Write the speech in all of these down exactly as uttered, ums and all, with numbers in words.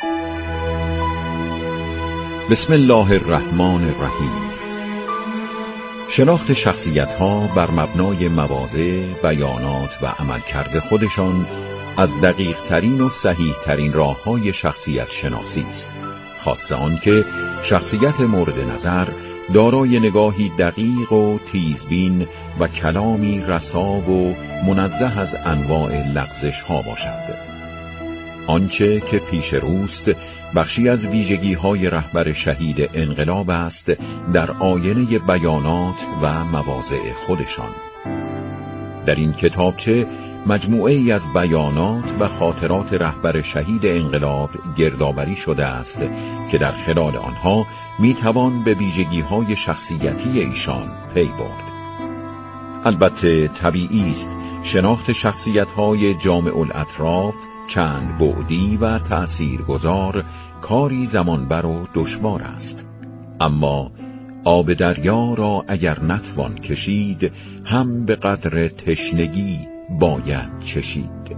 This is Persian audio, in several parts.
بسم الله الرحمن الرحیم. شناخت شخصیت‌ها بر مبنای مواضع، بیانات و عملکرد خودشان از دقیق ترین و صحیح ترین راه‌های شخصیت شناسی است. خاصه آن که شخصیت مورد نظر دارای نگاهی دقیق و تیزبین و کلامی رسا و منزه از انواع لغزش‌ها باشد. آنچه که پیش روست بخشی از ویژگی‌های رهبر شهید انقلاب است در آینه بیانات و مواضع خودشان. در این کتابچه مجموعه ای از بیانات و خاطرات رهبر شهید انقلاب گردآوری شده است که در خلال آنها میتوان به ویژگی‌های شخصیتی ایشان پی برد. البته طبیعی است شناخت شخصیت‌های جامع الاطراف، چند بعدی و تأثیرگذار کاری زمانبر و دشوار است، اما آب دریا را اگر نتوان کشید هم به قدر تشنگی باید چشید.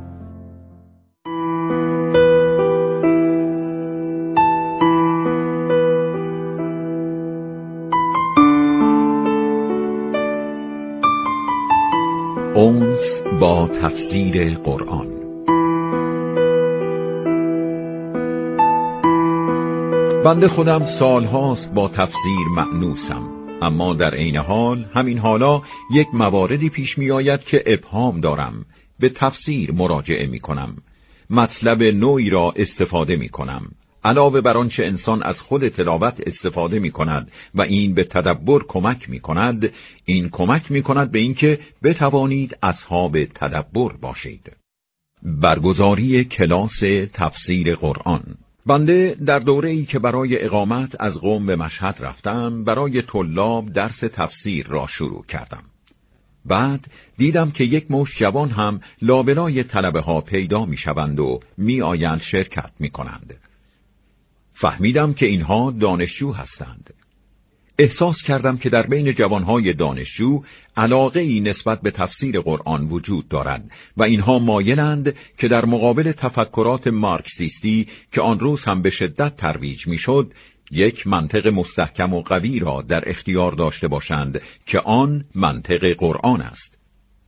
اونس با تفسیر قرآن. بنده خودم سالهاست با تفسیر مأنوسم، اما در عین حال همین حالا یک مواردی پیش می آید که ابهام دارم. به تفسیر مراجعه می کنم، مطلب نوعی را استفاده می کنم، علاوه بر آنچه انسان از خود تلاوت استفاده می کند و این به تدبر کمک می کند، این کمک می کند به اینکه بتوانید اصحاب تدبر باشید. برگزاری کلاس تفسیر قرآن. بنده در دوره‌ای که برای اقامت از قم به مشهد رفتم، برای طلاب درس تفسیر را شروع کردم. بعد دیدم که یک مشت جوان هم لابلای طلبه ها پیدا می شوند و می آیند شرکت می کنند. فهمیدم که اینها دانشجو هستند. احساس کردم که در بین جوانهای دانشجو علاقه‌ای نسبت به تفسیر قرآن وجود دارد و اینها مایلند که در مقابل تفکرات مارکسیستی که آن روز هم به شدت ترویج میشد، یک منطق مستحکم و قوی را در اختیار داشته باشند که آن منطق قرآن است.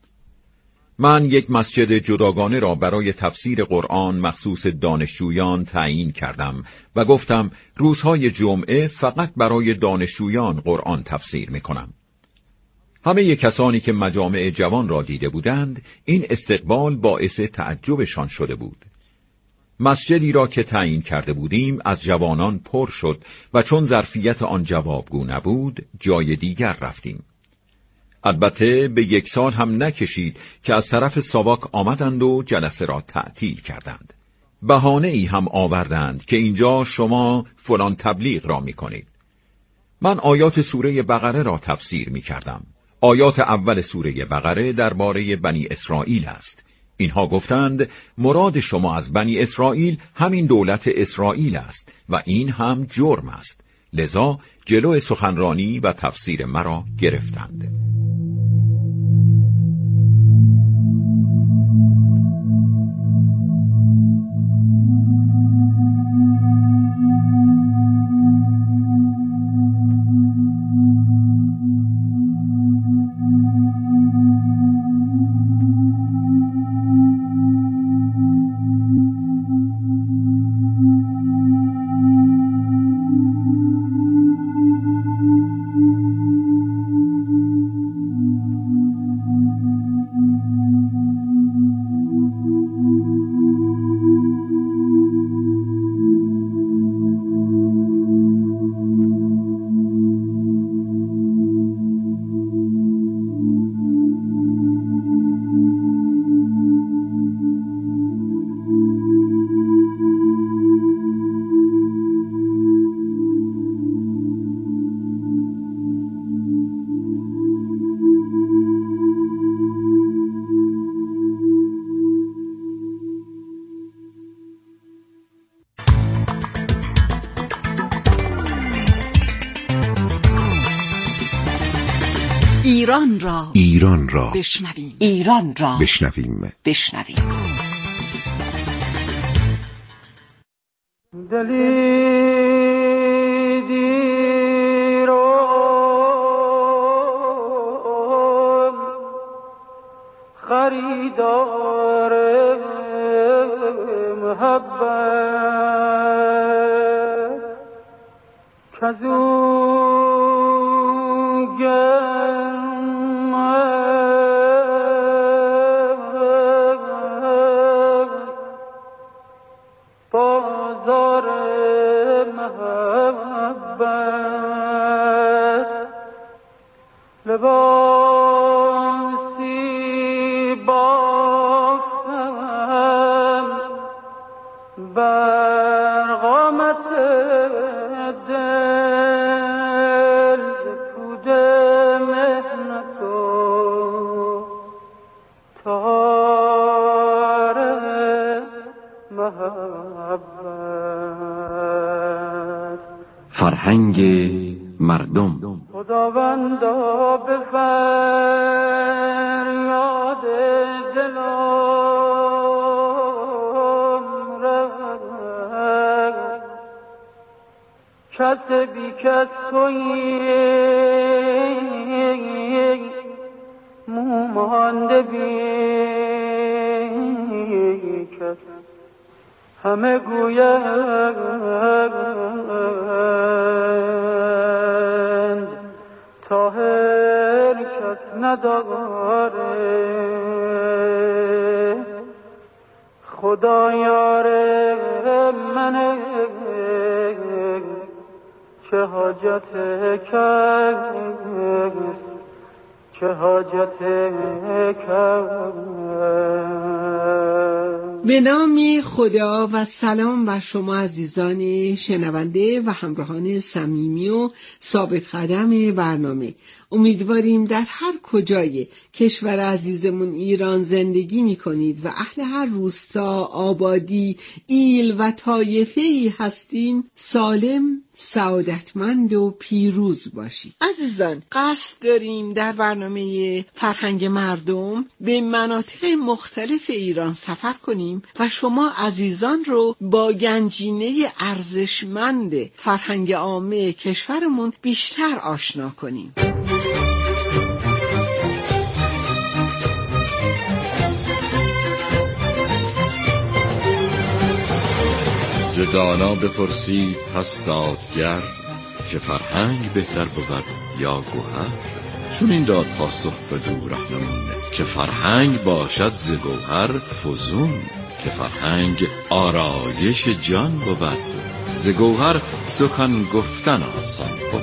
من یک مسجد جداگانه را برای تفسیر قرآن مخصوص دانشجویان تعیین کردم و گفتم روزهای جمعه فقط برای دانشجویان قرآن تفسیر می کنم. همه کسانی که مجامع جوان را دیده بودند این استقبال باعث تعجبشان شده بود. مسجدی را که تعیین کرده بودیم از جوانان پر شد و چون ظرفیت آن جوابگو نبود جای دیگر رفتیم. البته به یک سال هم نکشید که از طرف ساواک آمدند و جلسه را تعطیل کردند. بهانه ای هم آوردند که اینجا شما فلان تبلیغ را می کنید. من آیات سوره بقره را تفسیر می کردم. آیات اول سوره بقره درباره بنی اسرائیل است. اینها گفتند مراد شما از بنی اسرائیل همین دولت اسرائیل است و این هم جرم است. لذا جلو سخنرانی و تفسیر مرا گرفتند. ایران را ایران را بشنویم. ایران را بشنویم بشنویم. دلی دیرم خریدار محبت کزون گرم بازار محبت لباسی بافتم بر قامت دل پود مهنت و تار محبت. فرهنگ مردم. خداوندا به فریاد دلم رسد کس بی کس تویی مومانده بی کس همه گویند طاهر کس نداره خدا یار منه چه حاجت کس چه حاجت کس. به نام خدا و سلام بر شما عزیزان شنونده و همراهان صمیمی و ثابت قدم برنامه. امیدواریم در هر کجای کشور عزیزمون ایران زندگی می کنید و اهل هر روستا، آبادی، ایل و طایفه‌ای هستین سالم، سعادتمند و پیروز باشید. عزیزان، قصد داریم در برنامه فرهنگ مردم به مناطق مختلف ایران سفر کنیم و شما عزیزان رو با گنجینه ارزشمند فرهنگ عامه کشورمون بیشتر آشنا کنیم. ز دانا بپرسید پس دادگر که فرهنگ بهتر بود یا گوهر. چون این داد پاسخ بدو رهنمون که فرهنگ باشد ز گوهر فزون. که فرهنگ آرایش جان بود ز گوهر سخن گفتن آسان بود.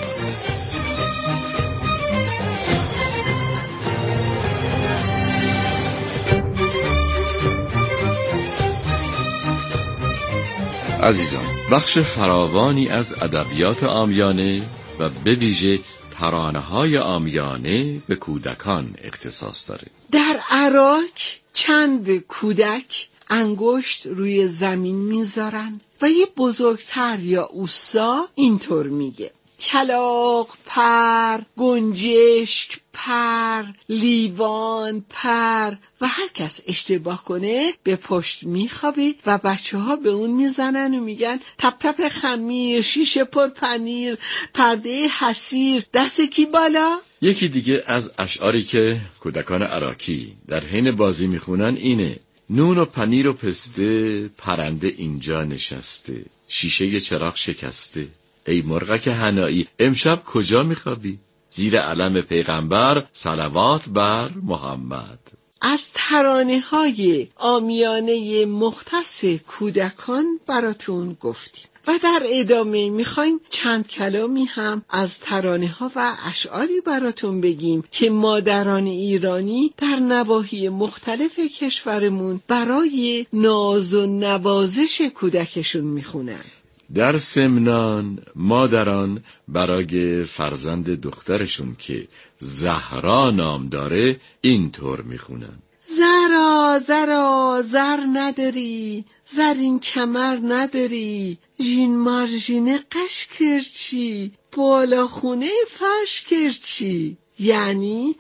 عزیزان، بخش فراوانی از ادبیات عامیانه و به ویژه ترانه‌های عامیانه به کودکان اختصاص داره. در عراق چند کودک انگشت روی زمین میذارن و یه بزرگتر یا اوسا اینطور میگه: کلاغ پر، گنجشک پر، لیوان پر، و هر کس اشتباه کنه به پشت میخوابه و بچه ها به اون میزنن و میگن تپ تپ خمیر، شیشه پر پنیر، پرده حسیر، دست کی بالا؟ یکی دیگه از اشعاری که کودکان عراقی در حین بازی میخونن اینه: نون و پنیر و پسته، پرنده اینجا نشسته، شیشه چراغ شکسته، ای مرغک حنایی امشب کجا میخوابی؟ زیر علم پیغمبر صلوات بر محمد. از ترانه‌های عامیانه مختص کودکان براتون گفتیم و در ادامه میخوایم چند کلامی هم از ترانه‌ها و اشعاری براتون بگیم که مادران ایرانی در نواحی مختلف کشورمون برای ناز و نوازش کودکشون میخونن. در سمنان مادران برای فرزند دخترشون که زهرا نام داره اینطور میخونن: زرا زرا زر نداری، زرین کمر نداری، جین مارجینه قش کرچی، بالا خونه فرش کرچی. یعنی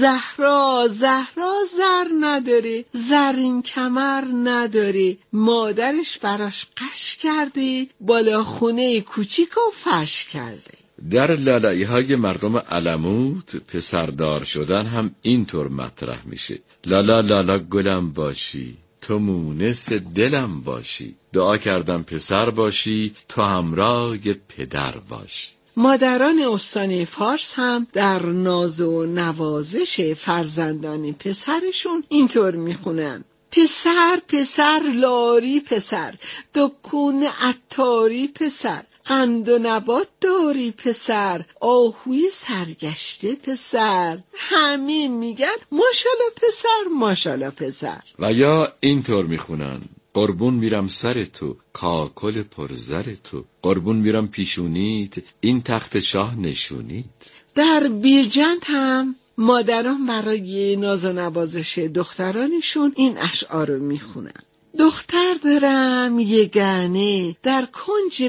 زهرا زهرا زر نداره، زرین کمر نداره، مادرش براش قش کرده، بالا خونه کوچیک و فرش کرده. در لالایی های مردم علموت پسردار شدن هم اینطور مطرح میشه. لالا لالا گلم باشی، تو مونس دلم باشی، دعا کردم پسر باشی، تو همراه پدر باشی. مادران استان فارس هم در ناز و نوازش فرزندان پسرشون اینطور میخونن: پسر پسر لاری پسر، دکون عطاری پسر، قند و نبات داری پسر، آهوی سرگشته پسر. همه میگن ماشالله پسر ماشالله پسر. و یا اینطور میخونن: قربون میرم سر تو، کاکل پرزر تو، قربون میرم پیشونیت، این تخت شاه نشونیت. در بیرجند هم مادران برای ناز و نوازش دخترانشون این اشعار رو میخونن: دختر دارم یگانه، در کنج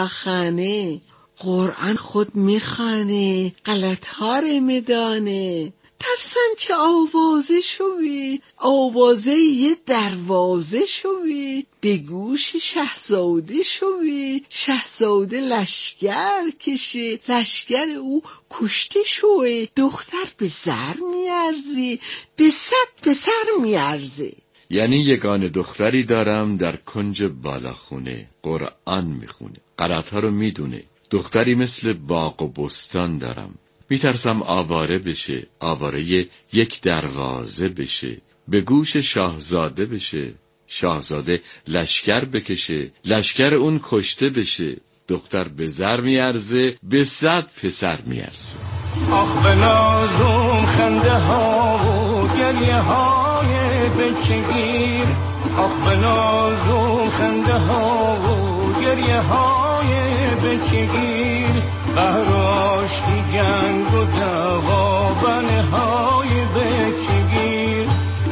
بلاخانه، قرآن خود میخوانه، غلط‌ها رو میدانه، ترسم که آوازه شوی، آوازه یه دروازه شوی، به گوش شهزاده شوی، شهزاده لشگر کشه، لشگر او کشته شوی، دختر به زر میارزی، به صد پسر میارزی. یعنی یگان دختری دارم در کنج بالاخونه، قرآن میخونه، غلط‌ها رو میدونه. دختری مثل باغ و بستان دارم، میترسم آواره بشه، آواره یک دروازه بشه، به گوش شاهزاده بشه، شاهزاده لشکر بکشه، لشکر اون کشته بشه، دختر به زر میارزه، به صد پسر میارزه. آخ به نازم خنده ها و گریه های بچگیر، آخ به نازم خنده ها و گریه های بچگیر، بهراش کی جنگ و دعوا بنه های بچگیر،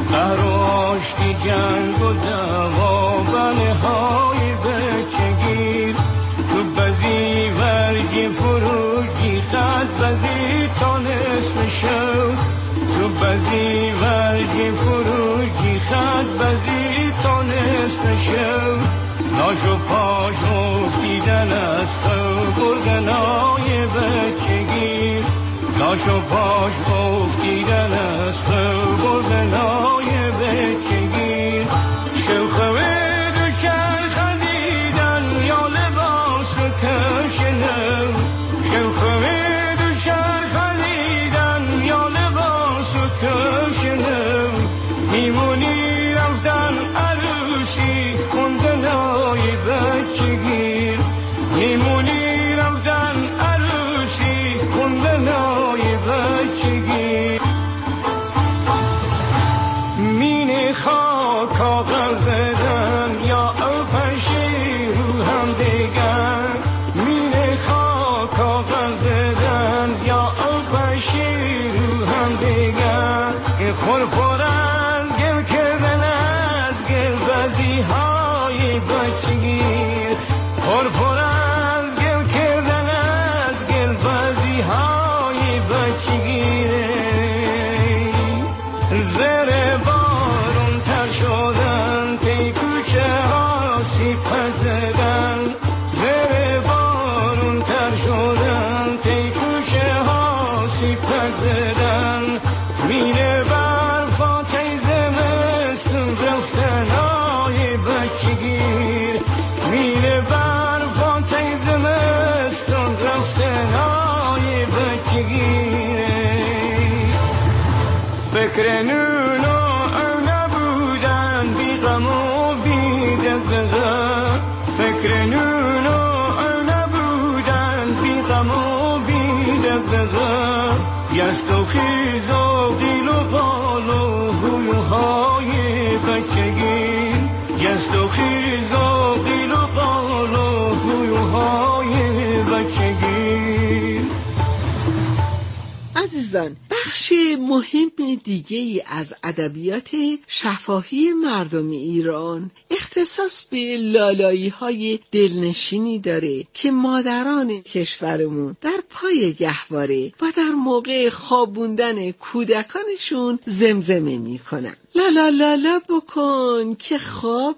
بهراش کی جنگ و دعوا بنه های بچگیر، تو بزی ورگی فروگی خد بزی تا نصف شو، تو بزی ورگی فروگی خد بزی تا نصف شو، ناش و پاش افتیدن از خو گرگنای بچگیر، ناش و پاش افتیدن از خو گرگنای بچگیر، شوخوه دو چرخ دیدن یا لباس رو کشنم، شوخوه دو چرخ دیدن یا لباس رو کشنم، میمونی رفتن عروسی خوندنای بچگیر، میمونی رفتن عروسی خوندنای بچگیر، مینه خاک کاغذ زدن یا آپشی رو هم دیگر، مینه خاک کاغذ زدن یا آپشی رو هم دیگر، این خورپور از گل کردن از گل بزی های بچگیر، خورپور از گل کردن از گل بزی های بچگیره، زر بارون تر شدن تی کوچه ها سیپت زدن، زر بارون تر شدن تی کوچه ها سیپت زدن، میره برفا تی زمستون رفتن های بچگیر، میره برفا تی زمستون رفتن های بچگیره، فکر نون و او نبودن بی غم و بی دغدغه، فکر نون و او نبودن بی غم و بی دغدغه، گست و خیز و قیل و قال و هویوهای بچگیر، گست و خیز و قیل و قال و هویوهای بچگیر. عزیزان، بخش مهم دیگه ای از ادبیات شفاهی مردم ایران اختصاص به لالایی های دلنشینی داره که مادران کشورمون در پای گهواره و در موقع خوابوندن کودکانشون زمزمه میکنن. لالا لالا بکن که خواب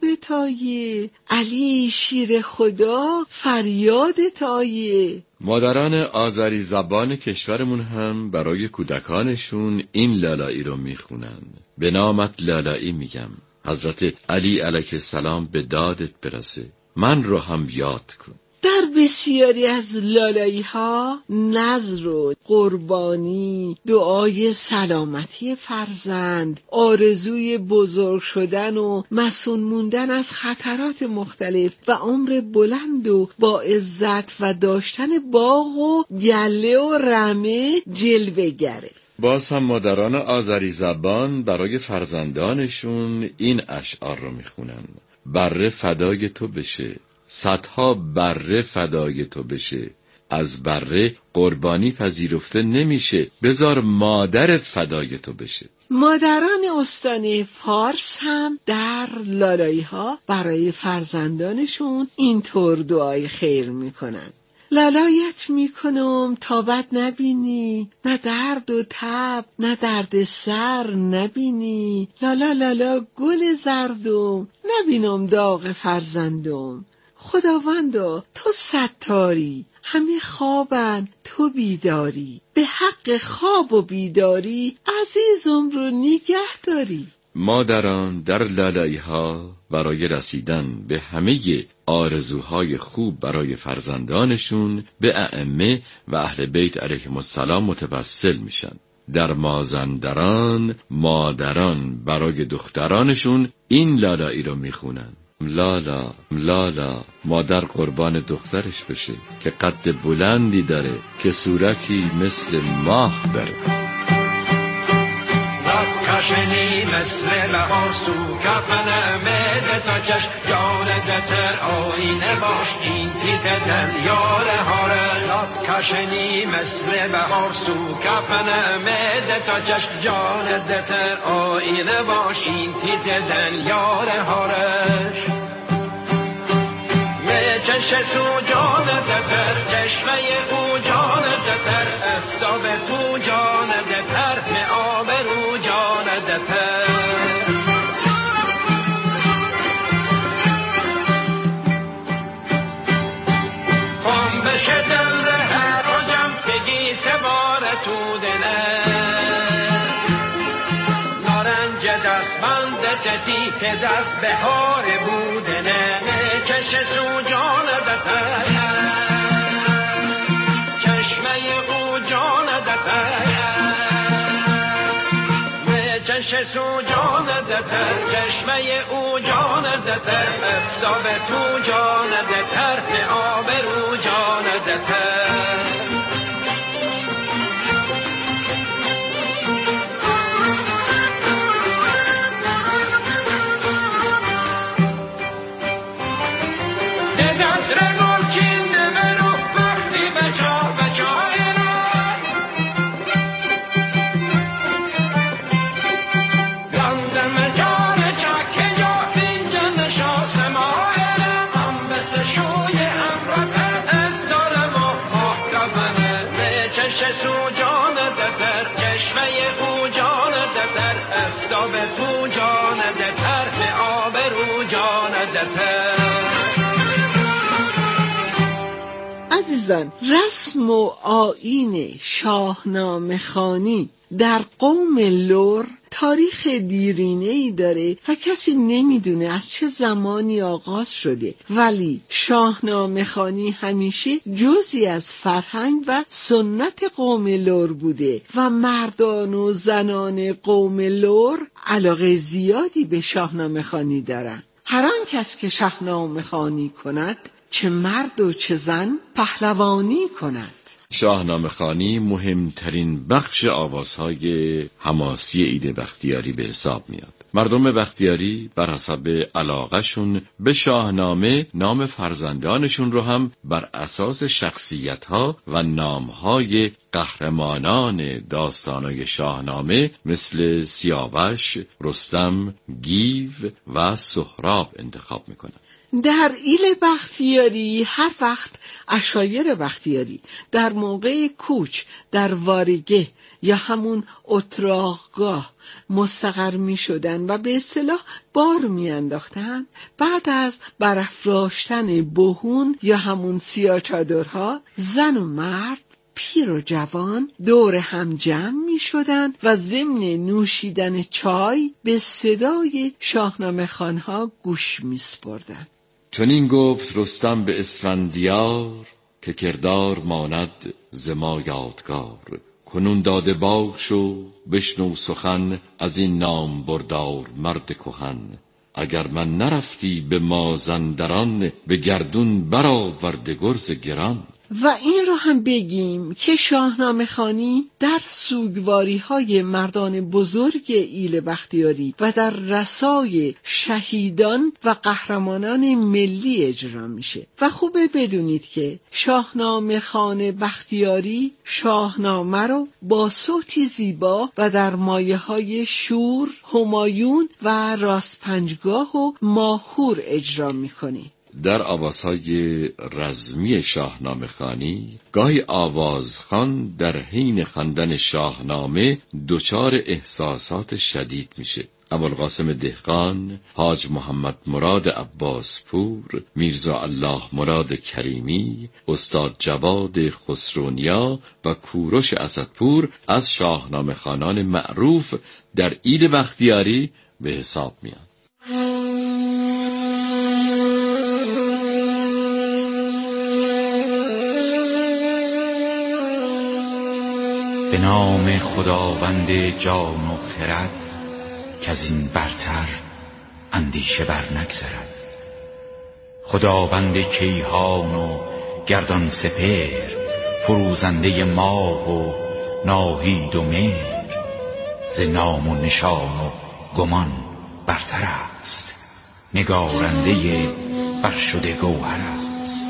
تایه، علی شیر خدا فریاد تایه. مادران آذری زبان کشورمون هم برای کودکانشون این لالایی رو میخونن. به نامت لالایی میگم، حضرت علی علیه السلام به دادت برسه، من رو هم یاد کن. در بسیاری از لالایی ها نذر و قربانی، دعای سلامتی فرزند، آرزوی بزرگ شدن و مسئول موندن از خطرات مختلف و عمر بلند و با عزت و داشتن باغ و گله و رمه جلوه گره. باز هم مادران آذری زبان برای فرزندانشون این اشعار رو میخونن. بره فدای تو بشه، صدها بره فدای تو بشه، از بره قربانی پذیرفته نمیشه، بذار مادرت فدای تو بشه. مادران استان فارس هم در لالایی ها برای فرزندانشون اینطور دعای خیر میکنن. لالایت میکنم تا بد نبینی، نه درد و تب نه درد سر نبینی، لالا لالا گل زردم، نبینم داغ فرزندم. خداوندا تو ستاری، همه خوابن تو بیداری، به حق خواب و بیداری عزیزم رو نگه داری. مادران در لالایی ها برای رسیدن به همه آرزوهای خوب برای فرزندانشون به ائمه و اهل بیت علیهم السلام متوسل میشن. در مازندران مادران برای دخترانشون این لالایی رو میخونن. لالا لالا مادر قربان دخترش بشه که قد بلندی داره، که صورتی مثل ماه داره. کشنی مثل بهار سو کفن مده تا چش جان دتر آینه باش این تیت دل یاره هاره. کشنی مثل بهار سو کفن مده تا چش جان دتر آینه باش این تیت دل یاره هارش. چش سو جان دتر چشمه او جان دتر افتاب تو جان دتر به آب رو جان دتر. خم بشه دل هر رجم تگی سوار تو دله، نارنج دست بند تتی که دست بهار بودنه. چش سو جان دتر چشمه او جان دتر، چش سو جان دتر چشمه او جان دتر افتاب تو جان دتر به آب رو جان دتر. تو جان دتر به آب رو جان دتر. عزیزان، رسم و آیین شاهنامه خوانی در قوم لر تاریخ دیرینه‌ای داره و کسی نمیدونه از چه زمانی آغاز شده، ولی شاهنامه خوانی همیشه جزئی از فرهنگ و سنت قوم لر بوده و مردان و زنان قوم لر علاقه زیادی به شاهنامه خوانی دارن. هر آن کس که شاهنامه خوانی کند، چه مرد و چه زن پهلوانی کند. شاهنامه خوانی مهمترین بخش آوازهای حماسی عید بختیاری به حساب میاد. مردم بختیاری بر حسب علاقهشون به شاهنامه نام فرزندانشون رو هم بر اساس شخصیت‌ها و نام‌های قهرمانان داستان‌های شاهنامه مثل سیاوش، رستم، گیو و سهراب انتخاب میکنن. در ایل بختیاری هر وقت عشایر بختیاری در موقع کوچ در واریگه یا همون اتراقگاه مستقر می شدن و به اصطلاح بار می انداختن، بعد از برافراشتن بهون یا همون سیاه چادرها، زن و مرد، پیر و جوان دور هم جمع می شدن و ضمن نوشیدن چای به صدای شاهنامه خوانها گوش می سپردن. چون این گفت رستم به اسفندیار، که کردار ماند ز ما یادگار. کنون داده باش و بشنو سخن، از این نام بردار مرد کهن. اگر من نرفتی به مازندران، به گردون برآورده گرز گران. و این رو هم بگیم که شاهنامه خوانی در سوگواری های مردان بزرگ ایل بختیاری و در رسای شهیدان و قهرمانان ملی اجرا میشه و خوبه بدونید که شاهنامه خوان بختیاری شاهنامه رو با صوتی زیبا و در مایه های شور، همایون و راست پنجگاه و ماهور اجرا میکنه. در آوازهای رزمی شاهنامه خوانی گاهی آوازخوان در حین خواندن شاهنامه دچار احساسات شدید میشه. ابوالقاسم دهقان، حاج محمد مراد عباس پور، میرزا الله مراد کریمی، استاد جواد خسرونیا و کوروش اسدپور از شاهنامه خوانان معروف در ایل بختیاری به حساب میان. به نام خداوند جان و خرد، که از این برتر اندیشه بر نگذرد. خداوند کیهان و گردان سپهر، فروزنده ماه و ناهید و مهر. ز نام و نشان و گمان برتر است، نگارنده برشده گوهر است.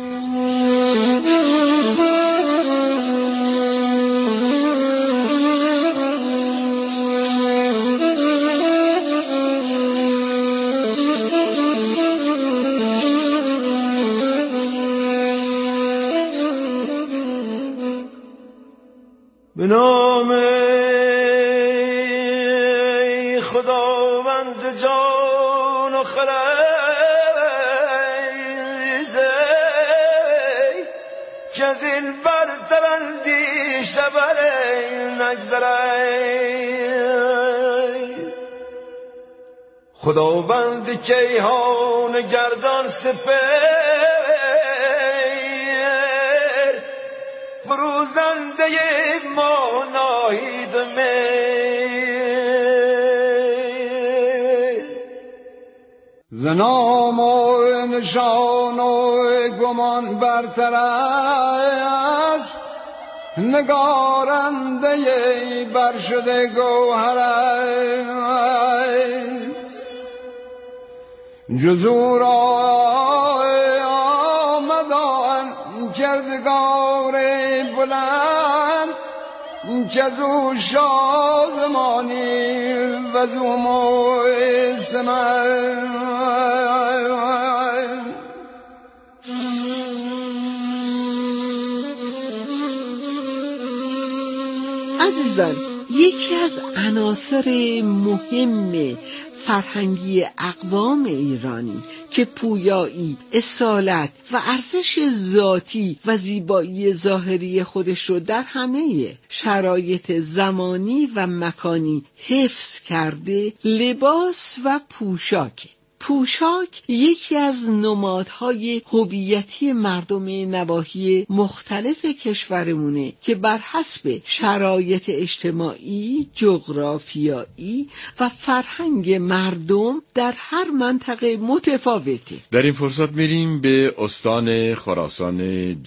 به نام خداوند جان و خرد، که از این برتر اندیشه بر نگذرد. خداوند کیهان گردان سپهر، فروزنده ما ناهید مهر. ز نام و نشان و گمان برتر است، نگارنده برشده گوهر است. جز او را آمدان کردگار بلند، که از او شادمانی و از او موسمند. عزیزان، یکی از عناصر مهم فرهنگی اقوام ایرانی که پویایی، اصالت و ارزش ذاتی و زیبایی ظاهری خودش رو در همه شرایط زمانی و مکانی حفظ کرده، لباس و پوشاک. پوشاک یکی از نمادهای هویتی مردم نواحی مختلف کشورمونه که بر حسب شرایط اجتماعی، جغرافیایی و فرهنگ مردم در هر منطقه متفاوته. در این فرصت میریم به استان خراسان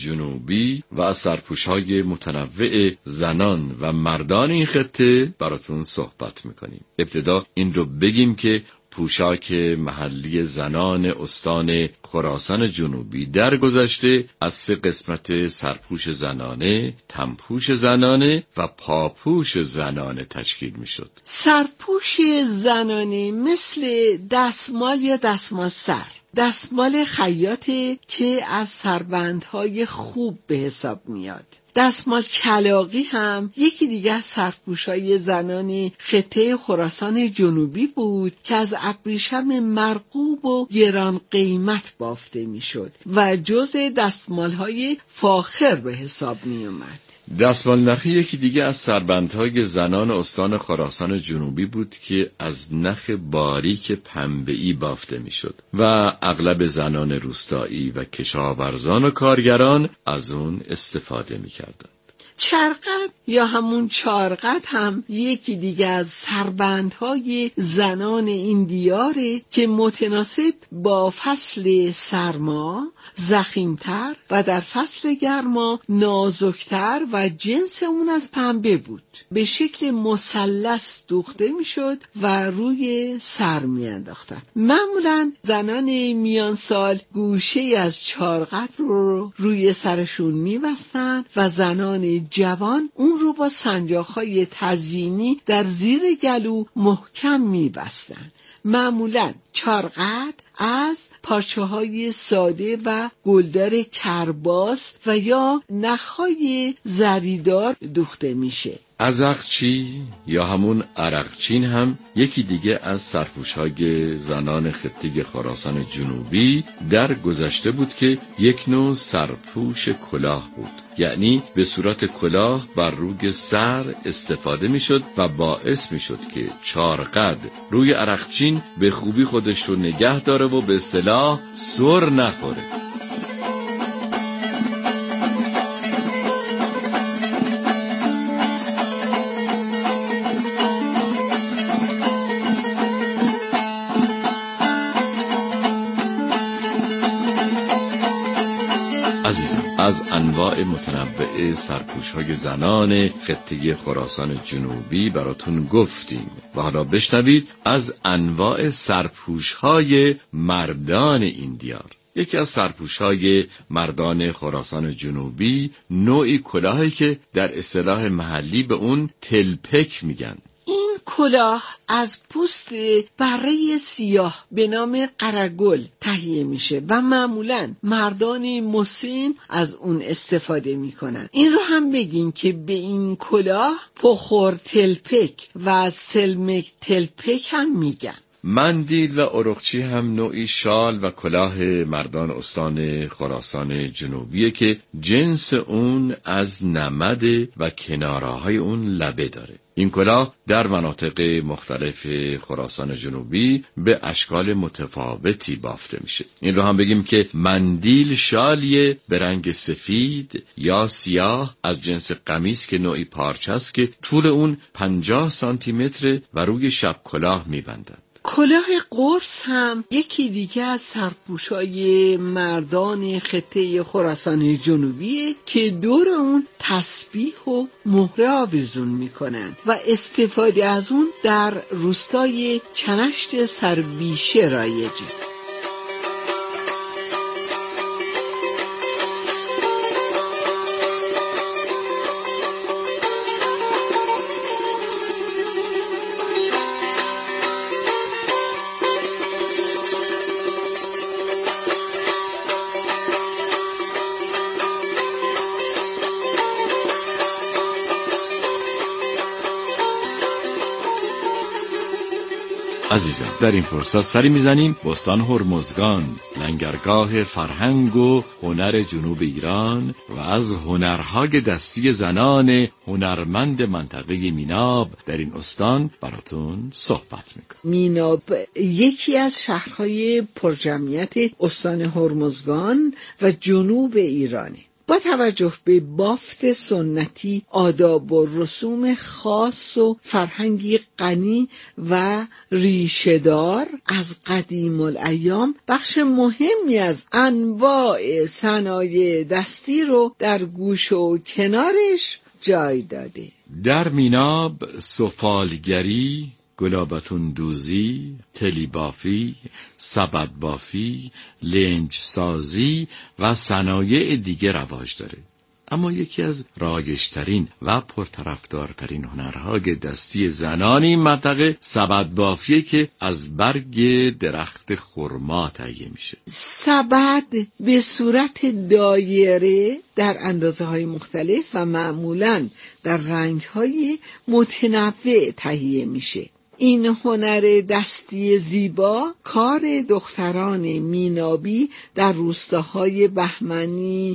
جنوبی و از سرپوش‌های متنوع زنان و مردان این خطه براتون صحبت میکنیم. ابتدا این رو بگیم که پوشاک محلی زنان استان خراسان جنوبی در گذشته از سه قسمت سرپوش زنانه، تنپوش زنانه و پاپوش زنانه تشکیل می شد. سرپوش زنانه مثل دستمال یا دستمال سر، دستمال خیاطه که از سربندهای خوب به حساب میاد. دستمال کلاغی هم یکی دیگه از سرپوش‌های زنان خطه خراسان جنوبی بود که از ابریشم مرغوب و گران قیمت بافته میشد و جزء دستمال‌های فاخر به حساب می اومد. دستمال نخی یکی دیگه از سربندهای زنان استان خراسان جنوبی بود که از نخ باریک پنبه‌ای بافته میشد و اغلب زنان روستایی و کشاورزان و کارگران از اون استفاده میکردند. چرقد یا همون چارقد هم یکی دیگه از سربندهای زنان این دیاره که متناسب با فصل سرما ضخیم‌تر و در فصل گرما نازکتر و جنس اون از پنبه بود. به شکل مثلث دوخته میشد و روی سر میانداختن. معمولا زنان میان سال گوشه از چارقد رو روی سرشون میبستن و زنان جوان اون رو با سنجاق‌های تزیینی در زیر گلو محکم میبستن. معمولاً چارقد از پارچه‌های ساده و گلدار کرباس و یا نخ‌های زریدار دوخته میشه. ازغچی یا همون عرقچین هم یکی دیگه از سرپوش‌های زنان خطه خراسان جنوبی در گذشته بود که یک نوع سرپوش کلاه بود، یعنی به صورت کلاه بر روی سر استفاده میشد و باعث میشد که چارقد روی عرقچین به خوبی خودش رو نگه داره و به اصطلاح سر نخوره. عزیزان، از انواع متنوع سرپوش‌های زنان خطه خراسان جنوبی براتون گفتیم و حالا بشنوید از انواع سرپوش‌های مردان این دیار. یکی از سرپوش‌های مردان خراسان جنوبی نوعی کلاهی که در اصطلاح محلی به اون تلپک میگن. کلاه از پوست بره سیاه به نام قرگل تهیه میشه و معمولاً مردان مسن از اون استفاده میکنن. این رو هم بگیم که به این کلاه پخور تلپک و سلمک تلپک هم میگن. مندیل و ارقچی هم نوعی شال و کلاه مردان استان خراسان جنوبیه که جنس اون از نمده و کناره‌های اون لبه داره. این کلاه در مناطق مختلف خراسان جنوبی به اشکال متفاوتی بافته میشه. این رو هم بگیم که مندیل شالیه به رنگ سفید یا سیاه از جنس قمیص که نوعی پارچه است که طول اون پنجاه سانتی متر و روی شب کلاه میبندند. کلاه قرص هم یکی دیگه از سرپوشای مردان خطه خراسان جنوبیه که دور اون تسبیح و مهره آویزون میکنن و استفاده از اون در روستای چنشت سربیشه رایجه. عزیزان، در این فرصت سری میزنیم بستان هرمزگان، لنگرگاه فرهنگ و هنر جنوب ایران و از هنرهای دستی زنان هنرمند منطقه میناب در این استان براتون صحبت میکنم. میناب یکی از شهرهای پرجمعیت استان هرمزگان و جنوب ایرانه. با توجه به بافت سنتی، آداب و رسوم خاص و فرهنگی غنی و ریشه‌دار، از قدیم الایام بخش مهمی از انواع صنایع دستی رو در گوش و کنارش جای داده. در میناب سفالگری، گلابتون دوزی، تلی بافی، سبد بافی، لنج سازی و صنایع دیگه رواج داره. اما یکی از رایج‌ترین و پرطرفدارترین هنرهای دستی زنان این منطقه سبد بافیه که از برگ درخت خرما تهیه میشه. سبد به صورت دایره در اندازه‌های مختلف و معمولاً در رنگ‌های متنوع تهیه میشه. این هنر دستی زیبا کار دختران مینابی در روستاهای بهمنی،